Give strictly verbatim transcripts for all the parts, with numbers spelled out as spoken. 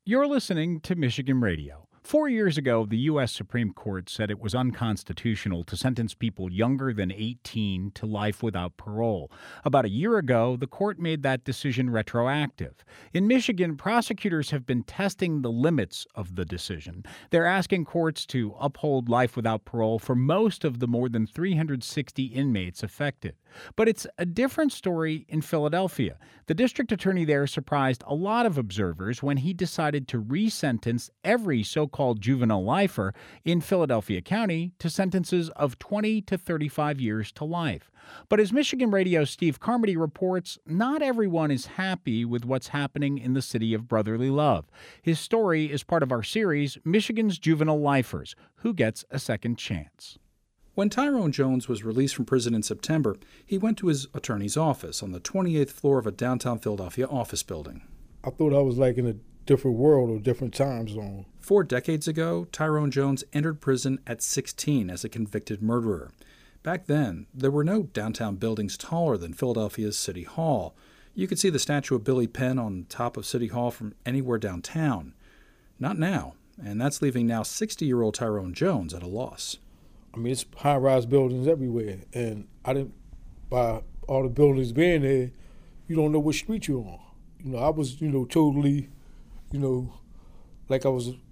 You're listening to Michigan Radio. Four years ago, the U S Supreme Court said it was unconstitutional to sentence people younger than eighteen to life without parole. About a year ago, the court made that decision retroactive. In Michigan, prosecutors have been testing the limits of the decision. They're asking courts to uphold life without parole for most of the more than three hundred sixty inmates affected. But it's a different story in Philadelphia. The district attorney there surprised a lot of observers when he decided to re-sentence every so-called juvenile lifer in Philadelphia County to sentences of twenty to thirty-five years to life. But as Michigan Radio's Steve Carmody reports, not everyone is happy with what's happening in the city of brotherly love. His story is part of our series, Michigan's Juvenile Lifers, Who Gets a Second Chance? When Tyrone Jones was released from prison in September, he went to his attorney's office on the twenty-eighth floor of a downtown Philadelphia office building. I thought I was like in a different world or different time zone. Four decades ago, Tyrone Jones entered prison at sixteen as a convicted murderer. Back then, there were no downtown buildings taller than Philadelphia's City Hall. You could see the statue of Billy Penn on top of City Hall from anywhere downtown. Not now, and that's leaving now sixty-year-old Tyrone Jones at a loss. I mean, it's high-rise buildings everywhere, and I didn't, by all the buildings being there, you don't know what street you're on. You know, I was, you know, totally, you know, like I was a,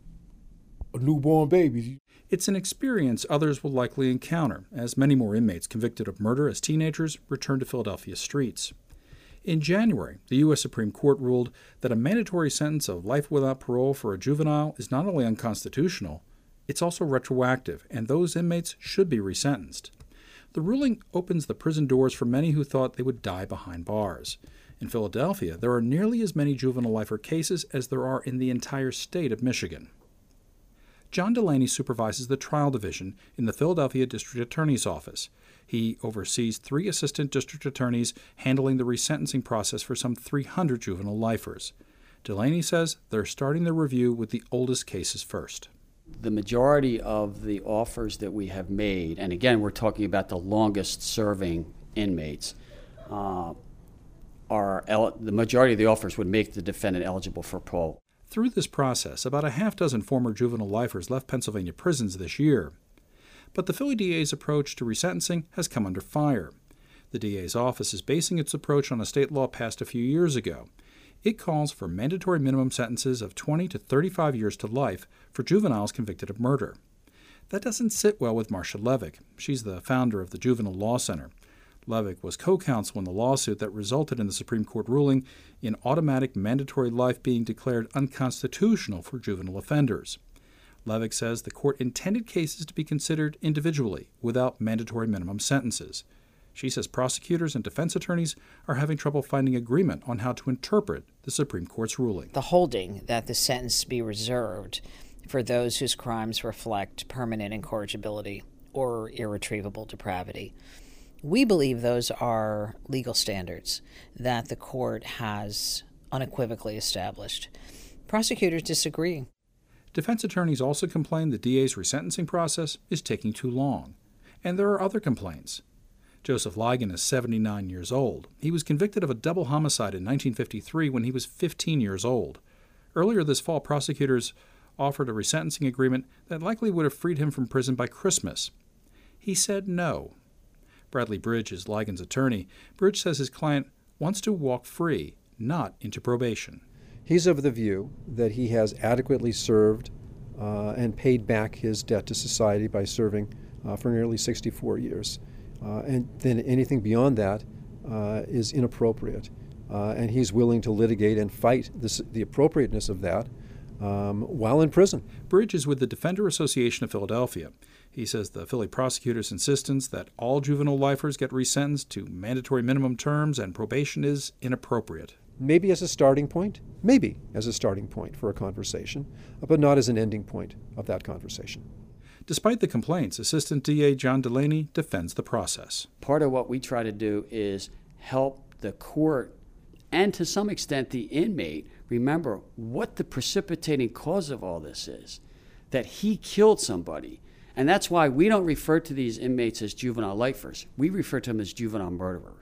a newborn baby. It's an experience others will likely encounter, as many more inmates convicted of murder as teenagers return to Philadelphia streets. In January, the U S Supreme Court ruled that a mandatory sentence of life without parole for a juvenile is not only unconstitutional, it's also retroactive, and those inmates should be resentenced. The ruling opens the prison doors for many who thought they would die behind bars. In Philadelphia, there are nearly as many juvenile lifer cases as there are in the entire state of Michigan. John Delaney supervises the trial division in the Philadelphia District Attorney's Office. He oversees three assistant district attorneys handling the resentencing process for some three hundred juvenile lifers. Delaney says they're starting the review with the oldest cases first. The majority of the offers that we have made, and again, we're talking about the longest serving inmates, uh, are el- the majority of the offers would make the defendant eligible for parole. Through this process, about a half dozen former juvenile lifers left Pennsylvania prisons this year. But the Philly D A's approach to resentencing has come under fire. The D A's office is basing its approach on a state law passed a few years ago. It calls for mandatory minimum sentences of twenty to thirty-five years to life for juveniles convicted of murder. That doesn't sit well with Marcia Levick. She's the founder of the Juvenile Law Center. Levick was co-counsel in the lawsuit that resulted in the Supreme Court ruling in automatic mandatory life being declared unconstitutional for juvenile offenders. Levick says the court intended cases to be considered individually without mandatory minimum sentences. She says prosecutors and defense attorneys are having trouble finding agreement on how to interpret the Supreme Court's ruling. The holding that the sentence be reserved for those whose crimes reflect permanent incorrigibility or irretrievable depravity. We believe those are legal standards that the court has unequivocally established. Prosecutors disagree. Defense attorneys also complain the D A's resentencing process is taking too long. And there are other complaints. Joseph Ligon is seventy-nine years old. He was convicted of a double homicide in nineteen fifty-three when he was fifteen years old. Earlier this fall, prosecutors offered a resentencing agreement that likely would have freed him from prison by Christmas. He said no. Bradley Bridge is Ligon's attorney. Bridge says his client wants to walk free, not into probation. He's of the view that he has adequately served uh, and paid back his debt to society by serving uh, for nearly sixty-four years. Uh, and then anything beyond that uh, is inappropriate. Uh, and he's willing to litigate and fight this, the appropriateness of that um, while in prison. Bridge is with the Defender Association of Philadelphia. He says the Philly prosecutor's insistence that all juvenile lifers get resentenced to mandatory minimum terms and probation is inappropriate. Maybe as a starting point, maybe as a starting point for a conversation, but not as an ending point of that conversation. Despite the complaints, Assistant D A John Delaney defends the process. Part of what we try to do is help the court and to some extent the inmate remember what the precipitating cause of all this is, that he killed somebody. And that's why we don't refer to these inmates as juvenile lifers. We refer to them as juvenile murderers.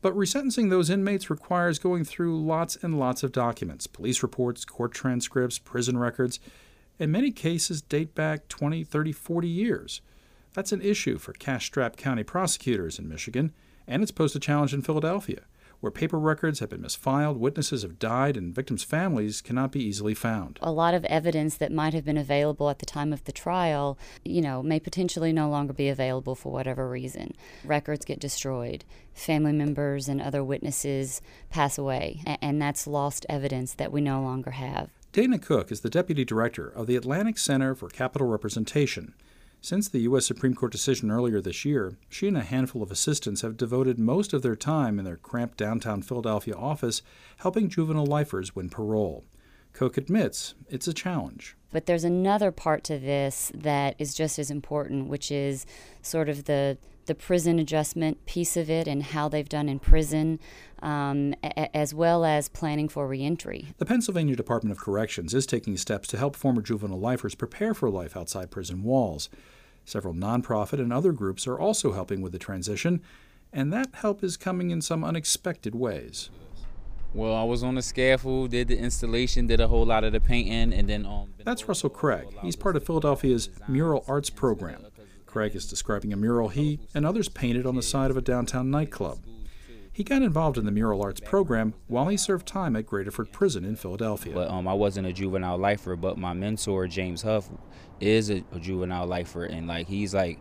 But resentencing those inmates requires going through lots and lots of documents, police reports, court transcripts, prison records. In many cases date back twenty, thirty, forty years. That's an issue for cash-strapped county prosecutors in Michigan, and it's posed a challenge in Philadelphia, where paper records have been misfiled, witnesses have died, and victims' families cannot be easily found. A lot of evidence that might have been available at the time of the trial, you know, may potentially no longer be available for whatever reason. Records get destroyed. Family members and other witnesses pass away, and that's lost evidence that we no longer have. Dana Cook is the deputy director of the Atlantic Center for Capital Representation. Since the U S Supreme Court decision earlier this year, she and a handful of assistants have devoted most of their time in their cramped downtown Philadelphia office helping juvenile lifers win parole. Cook admits it's a challenge. But there's another part to this that is just as important, which is sort of the the prison adjustment piece of it and how they've done in prison, um, a- as well as planning for reentry. The Pennsylvania Department of Corrections is taking steps to help former juvenile lifers prepare for life outside prison walls. Several nonprofit and other groups are also helping with the transition, and that help is coming in some unexpected ways. Well, I was on the scaffold, did the installation, did a whole lot of the painting, and then... Um, That's Russell Craig. He's part of Philadelphia's Mural Arts program. Craig is describing a mural he and others painted on the side of a downtown nightclub. He got involved in the Mural Arts program while he served time at Graterford Prison in Philadelphia. But um, I wasn't a juvenile lifer, but my mentor, James Huff, is a, a juvenile lifer, and like he's like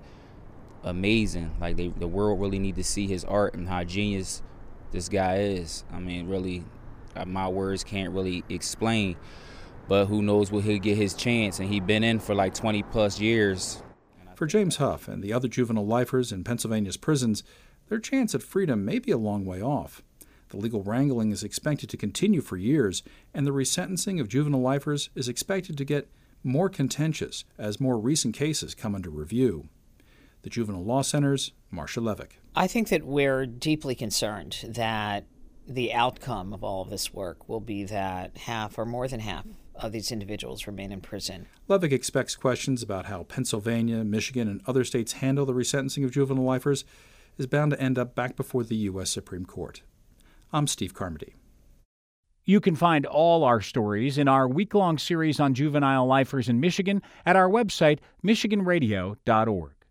amazing. Like they, the world really need to see his art and how genius this guy is. I mean, really, my words can't really explain, but who knows when he'll get his chance, and he's been in for like twenty plus years. For James Huff and the other juvenile lifers in Pennsylvania's prisons, their chance at freedom may be a long way off. The legal wrangling is expected to continue for years, and the resentencing of juvenile lifers is expected to get more contentious as more recent cases come under review. The Juvenile Law Center's Marcia Levick. I think that we're deeply concerned that the outcome of all of this work will be that half or more than half of these individuals remain in prison. Levick expects questions about how Pennsylvania, Michigan, and other states handle the resentencing of juvenile lifers is bound to end up back before the U S Supreme Court. I'm Steve Carmody. You can find all our stories in our week-long series on juvenile lifers in Michigan at our website, michigan radio dot org.